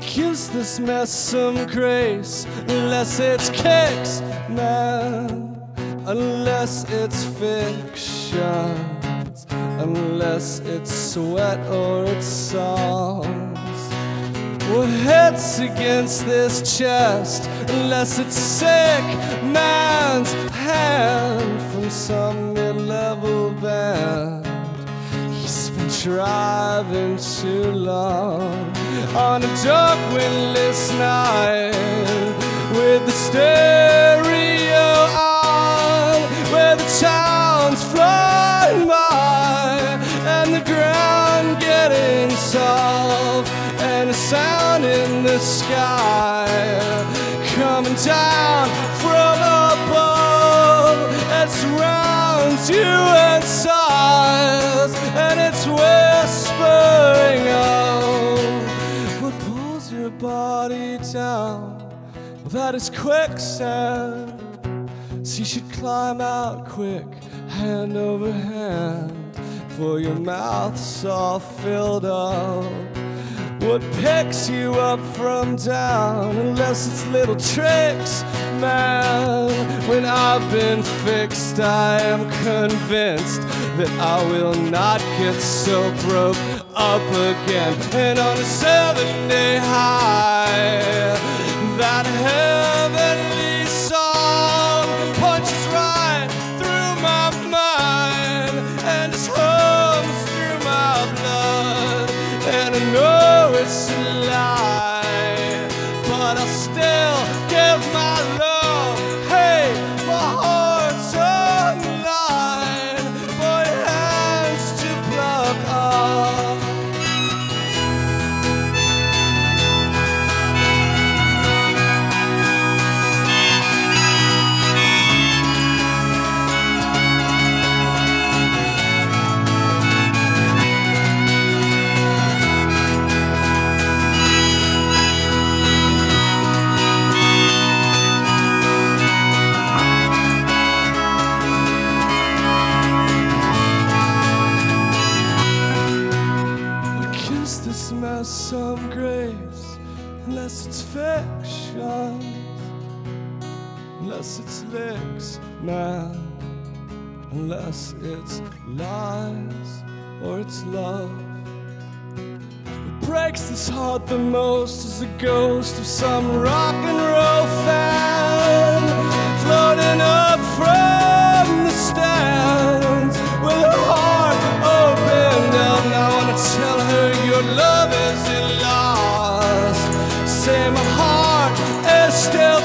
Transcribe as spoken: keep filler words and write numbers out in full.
gives this mess some grace? Unless it's kicks, man. Unless it's fictions. Unless it's sweat or it's songs. Well, heads against this chest. Unless it's sick man's hand from some mid-level band. He's been driving too long on a dark windless night with the stereo on, where the town's flying by and the ground getting soft and a sound in the sky coming down from above that surrounds you and sighs, and it's whispering out what pulls your body down. Well, that is quicksand, so you should climb out quick, hand over hand, for your mouth's all filled up. What picks you up from down? Unless it's little tricks, man. When I've been fixed, I am convinced that I will not get so broke up again. And on a seven-day high, that heavenly song punches right through my mind and just hums through my blood. And I know it's a lie, but I'll still give my love. Hey, my heart's online for your hands to pluck off. This mess some grace, unless it's fictions, unless it's licks, man, unless it's lies or it's love. What breaks this heart the most is the ghost of some rock and roll fan floating up from the stands with her heart opened up. And I wanna tell her your love isn't lost. Say my heart is still